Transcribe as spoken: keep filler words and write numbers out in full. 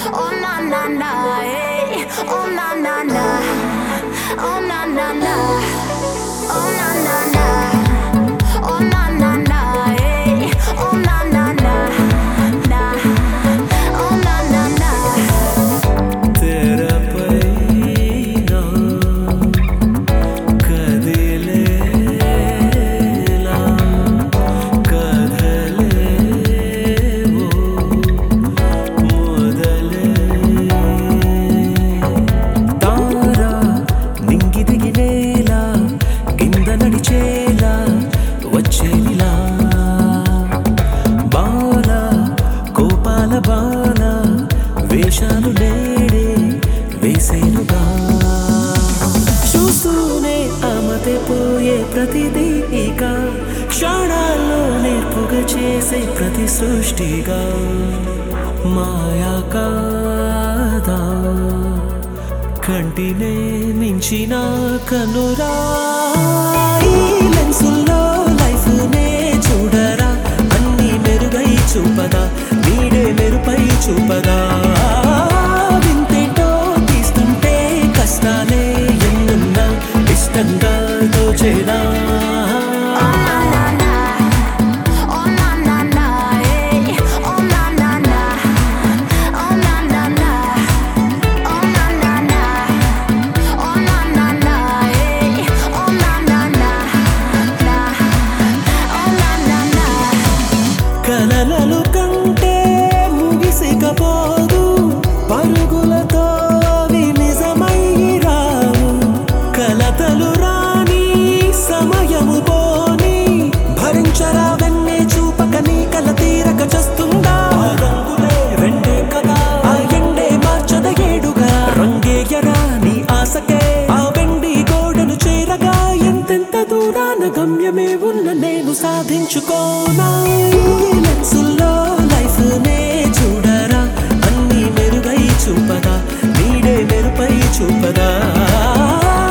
Oh na na na, hey. Oh na na na, oh na na na, oh na na na, oh na na na, hey. Oh na na na, na, oh na na na. तेरा पैना कदिलेला कदले वो मोदले तारा निंगी दिगिनेला కింద నడిచేలా వచ్చేనిలా బాల కోపాల బాల వేషాలు నేడే వేసేనుగా చూస్తూనే ఆమతే పోయే ప్రతిదీ ఇక క్షణాల్లో నేర్పుగా చేసే ప్రతి సృష్టిగా మాయా కాదా కంటినే మించిన కనురా ఈ లెన్సుల్లో లైఫ్ నే చూడరా అన్ని మెరుగై చూపదా నీడే మెరుపై చూపదా వింతేటో తీస్తుంటే కష్టాలే ఎన్నున్నా ఇష్టంగా దోచేదా కలలలు కంటే ముగిసికపోదు పరుగులతో నిజమై రావు కలతలు రాని సమయము పోని భరించరా వెన్నే చూపక నీ కల తీరక చస్తుందా రంగులే రెండే కదా ఆ ఎండే మార్చద ఏడుగా రంగేయరా నీ ఆశకే ఆ వెండి గోడను చేరగా ఎంతెంత దూరాన గమ్యమే ఉన్న నేను సాధించుకోనా లెన్సుల్లో లైఫ్ నే చూడరా అన్ని మెరుగై చూపదా నీడే మెరుపై చూపదా